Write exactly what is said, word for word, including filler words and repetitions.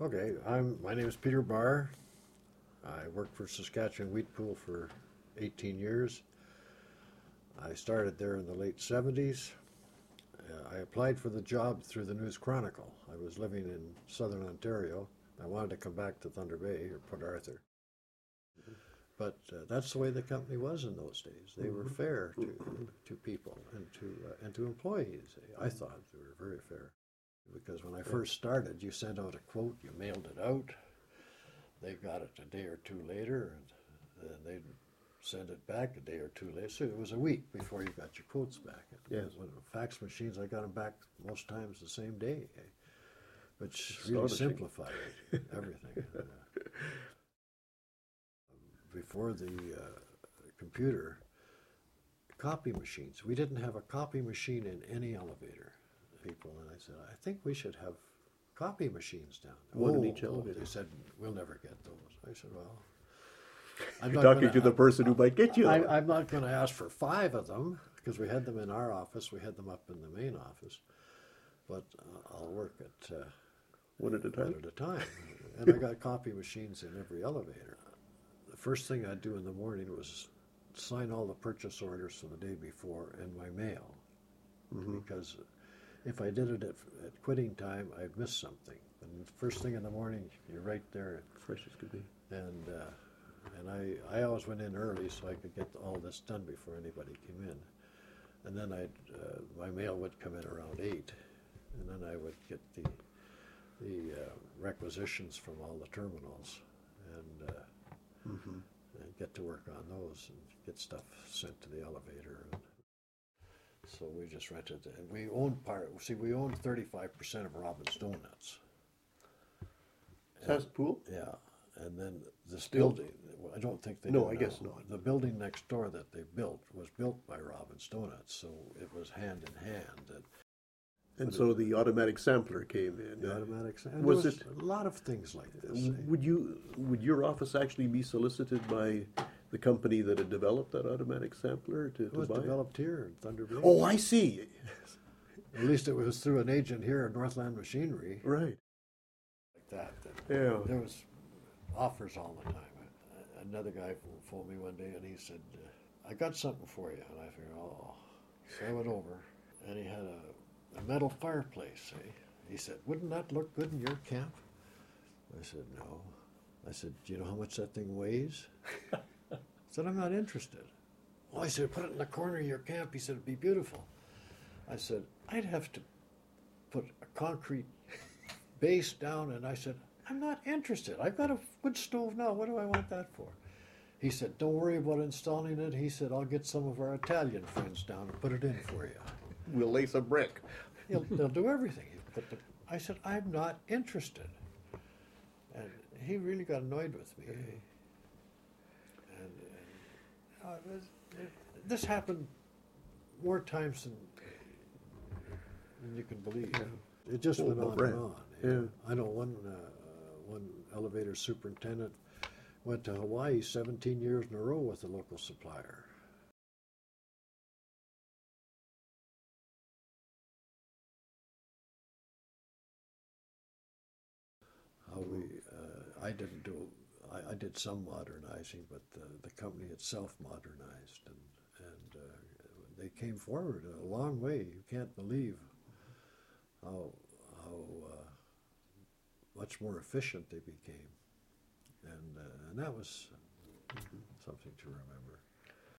Okay, I'm, my name is Peter Barr. I worked for Saskatchewan Wheat Pool for eighteen years. I started there in the late seventies. Uh, I applied for the job through the News Chronicle. I was living in southern Ontario. I wanted to come back to Thunder Bay or Port Arthur. But uh, that's the way the company was in those days. They were fair to to people and to uh, and to employees. I thought they were very fair. Because when I first started, you sent out a quote, you mailed it out. They got it a day or two later, and then they'd send it back a day or two later. So it was a week before you got your quotes back. Yes. When fax machines, I got them back most times the same day, eh? Which really simplified everything. uh, before the uh, computer, copy machines. We didn't have a copy machine in any elevator. People, and I said, I think we should have copy machines down there. One oh, in each elevator. They said, we'll never get those. I said, well, I'm You're not talking gonna, to the person who might get you. I, I'm not going to ask for five of them because we had them in our office. We had them up in the main office. But uh, I'll work at uh, one at a time. one at a time. And I got copy machines in every elevator. The first thing I'd do in the morning was sign all the purchase orders for the day before in my mail. Mm-hmm. Because if I did it at, at quitting time, I'd miss something. And first thing in the morning, you're right there. Fresh as could be. And uh, and I, I always went in early so I could get all this done before anybody came in. And then I'd uh, my mail would come in around eight, and then I would get the the uh, requisitions from all the terminals, and, uh, mm-hmm. and get to work on those and get stuff sent to the elevator. And, so we just rented it. And we owned part, see, we owned thirty-five percent of Robin's Donuts. That's pool? Yeah. And then this Still? building, I don't think they No, do I now. guess not. The building next door that they built was built by Robin's Donuts, so it was hand in hand. And, and so the automatic sampler came in. The uh, automatic sampler. Was, was it a lot of things like this. eh? Would you would your office actually be solicited by the company that had developed that automatic sampler to, It to was buy? developed here in Thunder Bay. Oh, I see. At least it was through an agent here at Northland Machinery. Right. Like that. that Yeah. There was offers all the time. Another guy phoned me one day and he said, I got something for you. And I figured, oh. So I went over and he had a, a metal fireplace. Eh? He said, wouldn't that look good in your camp? I said, no. I said, do you know how much that thing weighs? I said, I'm not interested. Oh, I said, put it in the corner of your camp. He said, it'd be beautiful. I said, I'd have to put a concrete base down. And I said, I'm not interested. I've got a wood stove now. What do I want that for? He said, don't worry about installing it. He said, I'll get some of our Italian friends down and put it in for you. We'll lay some brick. He'll, they'll do everything. But the, I said, I'm not interested. And he really got annoyed with me. And, and uh, it was, it, this happened more times than, than you can believe. Yeah. It just Oh, went on right. and on. Yeah. I know one uh, one elevator superintendent went to Hawaii seventeen years in a row with a local supplier. How we, uh, I didn't do, I, I did some modernizing, but the, the company itself modernized, and, and uh, they came forward a long way. You can't believe how, how uh, much more efficient they became. And, uh, and that was something to remember.